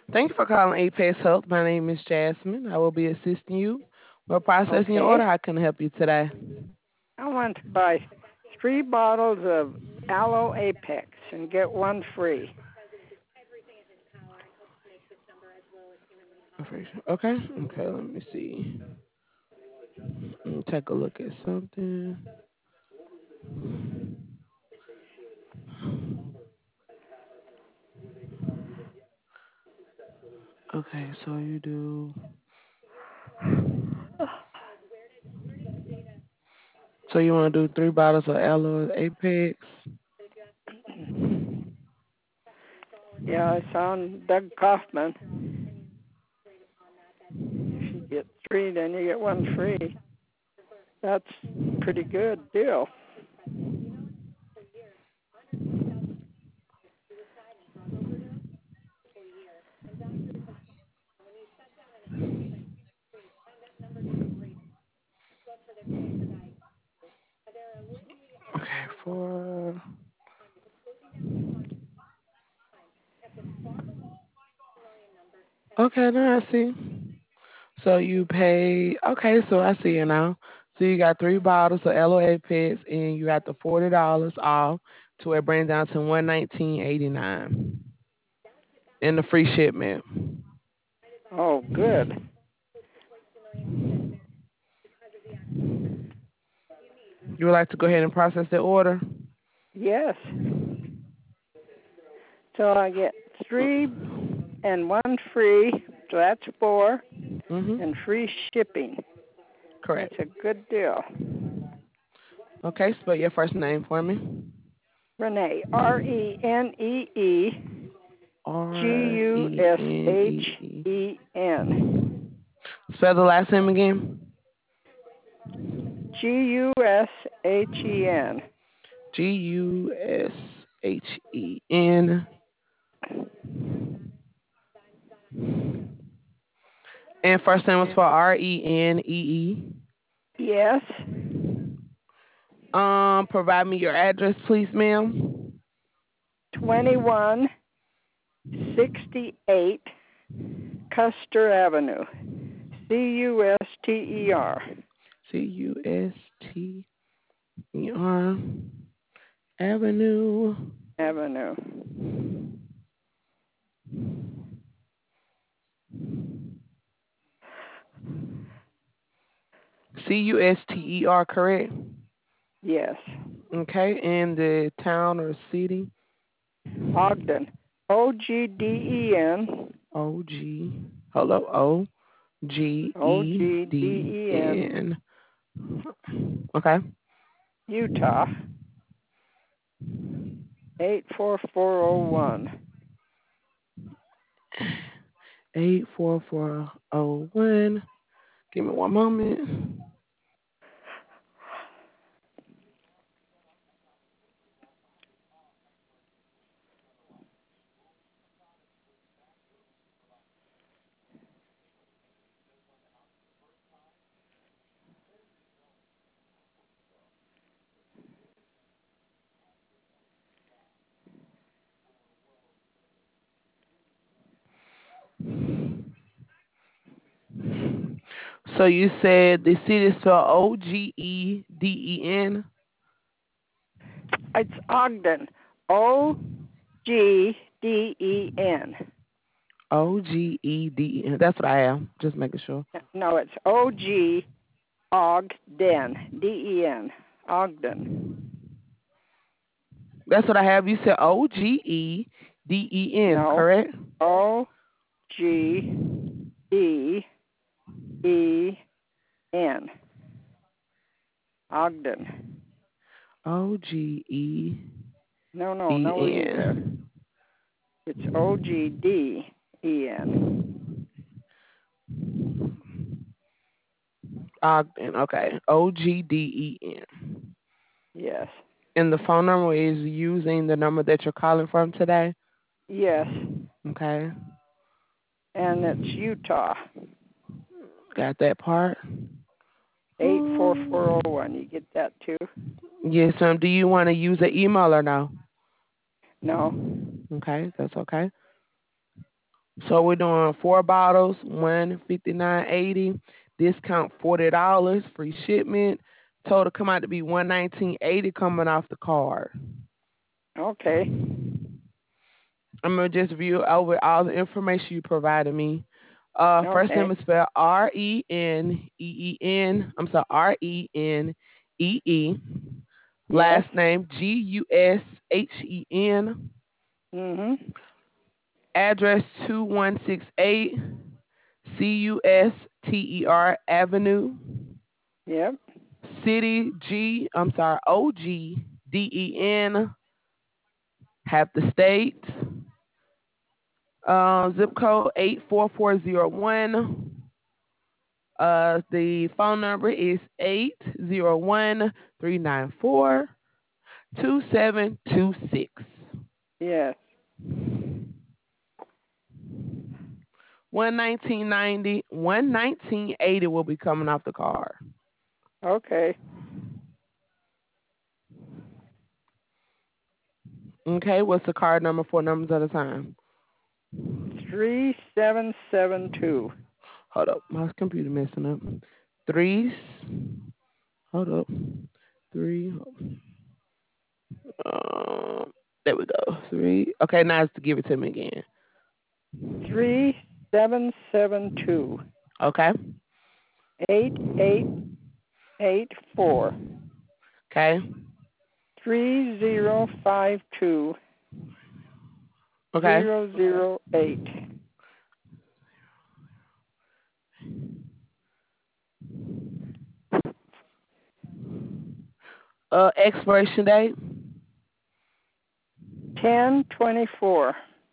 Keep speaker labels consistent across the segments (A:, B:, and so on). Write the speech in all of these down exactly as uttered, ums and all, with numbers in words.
A: Thank you for calling Apex Health. My name is Jasmine. I will be assisting you. We're processing your
B: Okay.
A: order. How can I help you today?
B: I want to buy three bottles of Aloe Apex and get one free.
A: Okay. Okay. Let me see. Let me take a look at something. Okay. So you do. So you want to do three bottles of Aloe Apex?
B: Yeah, I saw Doug Kaufman. If you get three, then you get one free. That's pretty good deal.
A: Okay. For. Okay. Now I see. So you pay. Okay. So I see it now. So you got three bottles of Aloe Apex and you got the forty dollars off to where it brings down to one nineteen eighty nine in the free shipment.
B: Oh, good.
A: You would like to go ahead and process the order?
B: Yes. So I get three and one free, so that's four,
A: Mm-hmm.
B: and free shipping. That's
A: Correct.
B: a good deal.
A: Okay, spell your first name for me.
B: Renee, R E N E E G
A: R
B: U
A: E
B: S
A: N
B: H
A: E E.
B: E N.
A: Spell the last name again.
B: G U S H E N.
A: G U S H E N. And first name was for R E N E E.
B: Yes,
A: Um, provide me your address, please, ma'am.
B: twenty-one sixty-eight Custer Avenue. C U S T E R.
A: C U S T E R Avenue.
B: Avenue.
A: C U S T E R, correct?
B: Yes.
A: Okay, and the town or city?
B: Ogden. O G D E N.
A: O G. Hello, O G
B: O
A: E
B: G D
A: D
B: E N.
A: N. Okay.
B: Utah. eight four four zero one.
A: eight four four oh one. Give me one moment. So you said the city is spelled O G E D E N?
B: It's Ogden. O G D E N.
A: O G E D E N. That's what I am. Just making sure.
B: No, it's O G Ogden. D E N. Ogden.
A: That's what I have. You said O G E D E N,
B: No.
A: correct?
B: O G D E N. Ogden.
A: O G E
B: No, no,
A: E
B: no E there.
A: N.
B: It's O G D E N.
A: Ogden. Okay. O G D E N.
B: Yes.
A: And the phone number is using the number that you're calling from today?
B: Yes.
A: Okay.
B: And it's Utah.
A: Got that part?
B: eight four four
A: Um,
B: zero one. You get that too?
A: yes, ma'am. Do you want to use an email or no?
B: No.
A: Okay, that's okay. So we're doing four bottles, one fifty nine eighty. Discount forty dollars, free shipment. Total come out to be one nineteen eighty coming off the card.
B: Okay.
A: I'm gonna just view over all the information you provided me. Uh, first name
B: Okay.
A: is spelled R E N E E N. I'm sorry, R E N E E.
B: Yes.
A: Last name G U S H E N.
B: Mhm.
A: Address two one six eight C U S T E R Avenue.
B: Yep.
A: City G, I'm sorry, O G D E N. Have the state. Uh, zip code eight four four zero one. Uh, the phone number is eight zero one three nine four two seven two six.
B: Yes.
A: One nineteen ninety, one nineteen eighty will be coming off the card.
B: Okay.
A: Okay, what's the card number? Four numbers at a time.
B: Three seven seven two.
A: Hold up, my computer messing up. Three. Hold up. Three. Um, there we go. Three. Okay, now it's to give it to me again.
B: Three seven seven two.
A: Okay.
B: Eight eight eight four.
A: Okay.
B: Three zero five two
A: Okay.
B: zero zero eight.
A: Uh, expiration date.
B: Ten twenty four.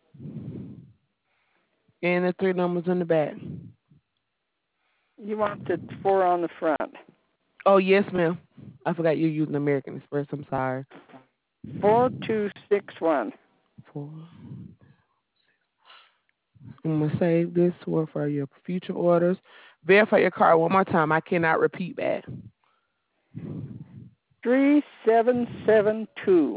A: And the three numbers in the back.
B: You want the four on the front.
A: Oh yes, ma'am. I forgot you're using American Express. I'm sorry.
B: Four two six one.
A: Four. I'm gonna save this one for your future orders. Verify your card one more time. I cannot repeat that.
B: Three seven seven two.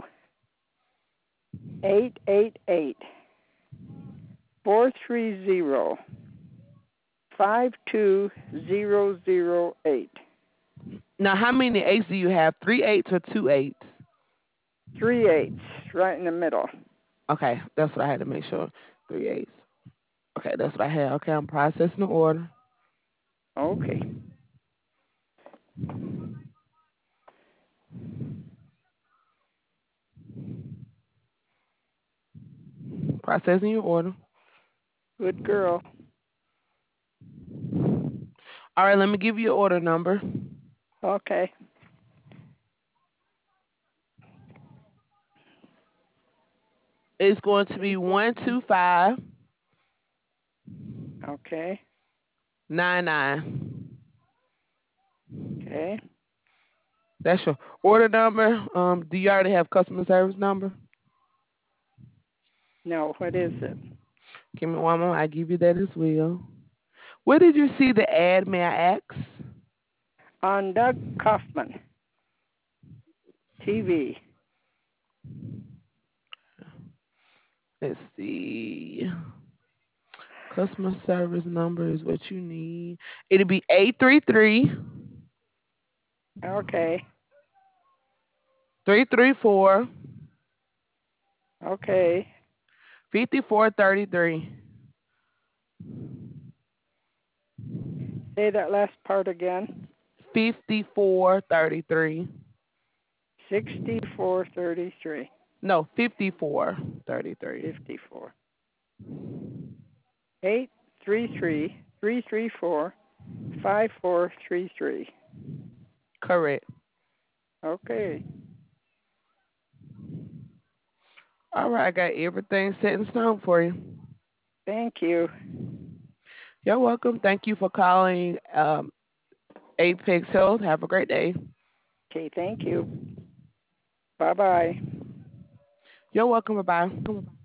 B: Eight eight eight. Four three zero. Five two zero zero eight.
A: Now, how many eights do you have? Three eights or two eights?
B: Three eights, right in the middle.
A: Okay, that's what I had to make sure. Three eights. Okay, that's what I had. Okay, I'm processing the order.
B: Okay.
A: Processing your order.
B: Good girl.
A: All right, let me give you your order number.
B: Okay.
A: It's going to be one two five
B: Okay.
A: nine nine.
B: Okay.
A: That's your order number. Um, do you already have customer service number?
B: No, what is it?
A: Give me one moment. I give you that as well. Where did you see the ad, may I ask?
B: On Doug Kaufman T V.
A: Let's see. Customer service number is what you need. It'll be eight three three,
B: Okay.
A: three three four,
B: Okay.
A: five four three three.
B: Say that last part again.
A: fifty-four thirty-three.
B: Sixty-four thirty-three.
A: No, fifty-four thirty-three.
B: Fifty-four. Eight three three three three four five four three three.
A: Correct.
B: Okay.
A: All right, I got everything set in stone for you.
B: Thank you.
A: You're welcome. Thank you for calling um, Apex Health. Have a great day.
B: Okay, thank you. Bye bye.
A: You're welcome. Bye bye.